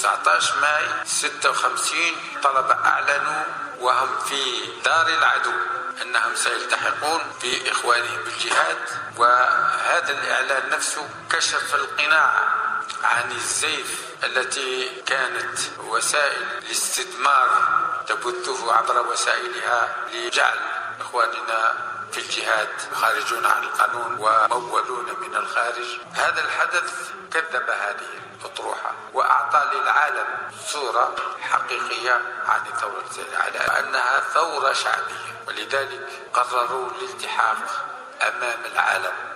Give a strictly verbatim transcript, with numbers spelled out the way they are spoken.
تسعة عشر ماي ستة وخمسين طلبة أعلنوا وهم في دار العدو أنهم سيلتحقون بإخوانهم بالجهاد، وهذا الإعلان نفسه كشف القناع عن الزيف التي كانت وسائل الاستثمار تبثه عبر وسائلها لجعل إخواننا في الجهاد خارجون عن القانون ومولون من الخارج. هذا الحدث كذب هذه الأطروحة وأعطى للعالم صورة حقيقية عن ثورة على أنها ثورة شعبية، ولذلك قرروا الالتحاق أمام العالم.